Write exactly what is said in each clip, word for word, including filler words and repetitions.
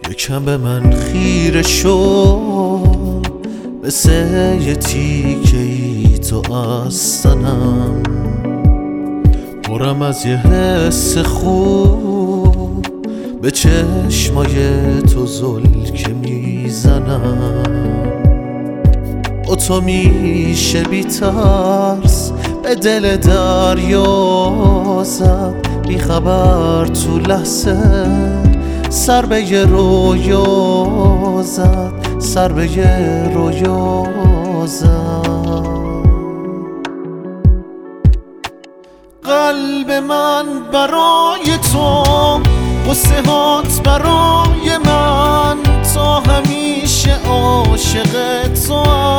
یکم به من خیره شو، مثل یه تیکه ای تو از سنم، پرم از یه حس خوب، به چشمای تو زل که میزنم. با تو میشه بی ترس به دل دریا زد، بی خبر تو لحظه سر به یه رویا زد، سر به یه رویا زد. قلب من برای تو، قصه هات برای من، تا همیشه عاشق تو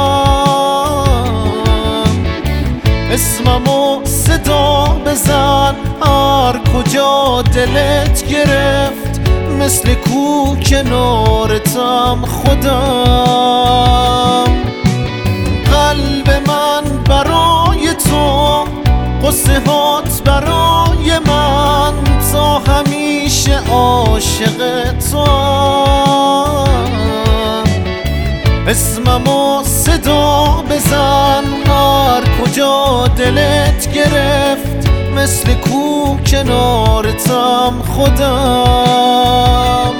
هم. اسممو صدا بزن هر کجا دلت گرفت، مثل کو کنارتم خودم. قلب من برای تو، قصه هات برای من، تا همیشه عاشق تو. اسممو صدا بزن هر کجا دلت گرفت، مثل کو کنارتم خودم.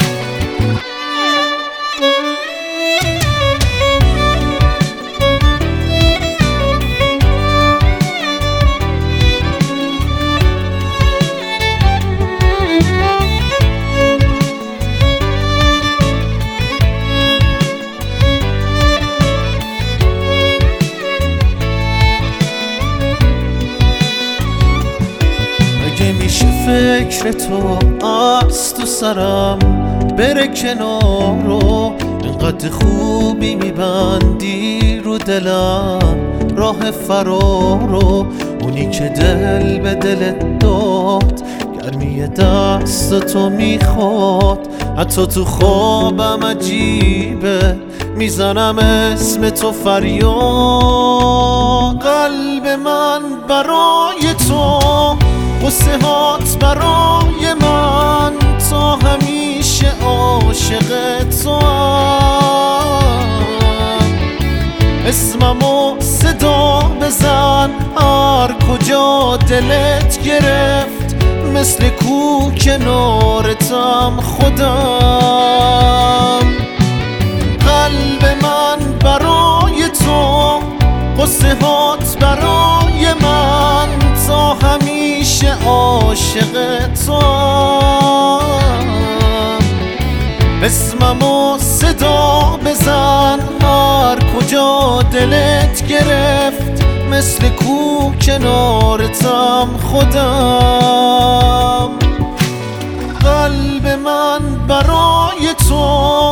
میشه فکر تو از تو سرم بره کنارو، اینقدر خوبی میبندی رو دلم راه فرارو. اونی که دل به دلت داد، گرمی دست تو میخواد، حتی تو خوابم عجیبه میزنم اسم تو فریاد. قلب من برای تو، قصه هات برای من، تا همیشه عاشق تو هم. اسممو صدا بزن هر کجا دلت گرفت، مثل کو کنارتم خودم. قلب من برای تو، قصه هات برای من، تا همیشه عاشق تو هم. اسممو صدا بزن هر کجا دلت گرفت، مثل کو کنارتم خودم. قلب من برای تو،